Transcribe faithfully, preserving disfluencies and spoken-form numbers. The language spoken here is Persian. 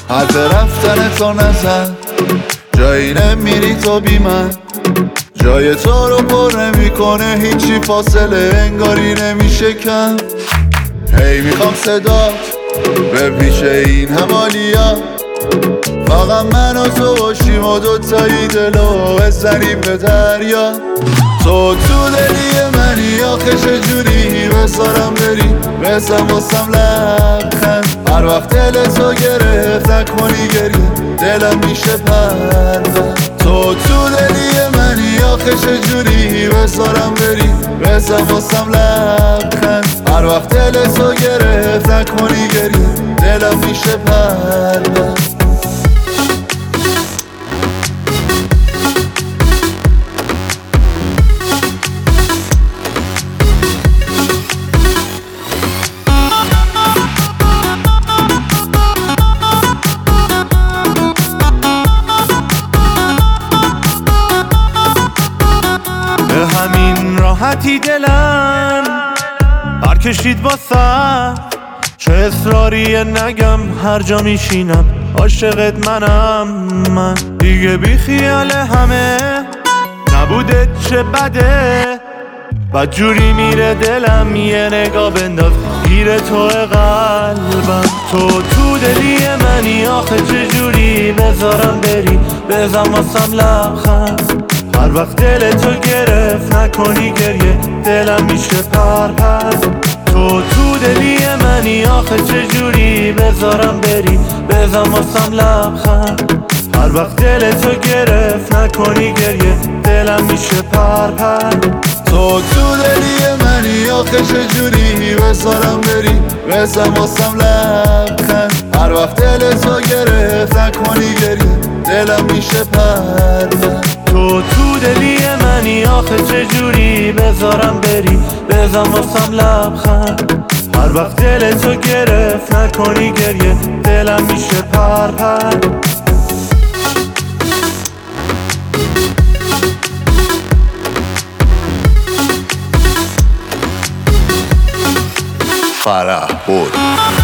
حرف رفتن تو نزن، جایی نمیری تو بی من، جای تو رو پر نمیکنه هیچی، فاصله انگاری نمیشه کم. هی میخوام صدات بپیشه این همالیا، فقط من و تو باشیم و دوتایی دلو بزنیم به دریا. تو تو دلی منی آخه چجوری بذارم بری، بزن واسم لبخند، هر وقت دل تو گرفت نکنی گریه دلم میشه پرد. تو تو دلی منی آخه چجوری بذارم بری، بزن واسم لبخند، هر وقت دل تو گرفت نکنی گریه دلم میشه پرد. همین راحتی دلم برکشید واسه، چه اصراریه نگم هر جا میشینم عاشقت منم. من دیگه بی خیال همه نبوده چه بده، بد جوری میره دلم یه نگاه بنداز گیر تو قلبم. تو تو دلی منی آخه چجوری بذارم بری، بزن واسم لبخند، هر وقت دل تو گرفت نکنی گریه دلم میشه پر پر. تو تو دلی منی آخه چجوری بذارم بری، بزن واسم لبخند، هر وقت دل تو گرفت نکنی گریه دلم میشه پر پر. تو تو دلی منی آخه چجوری بذارم بری، بزن واسم لبخند، هر وقت دل تو گرفت نکنی گریه دلم میشه پرد. تو تو دلی منی آخه چجوری بذارم بری، بزن واسم لبخند، هر وقت دل تو گرفت نکنی گریه دلم میشه پر پر. فرح بود.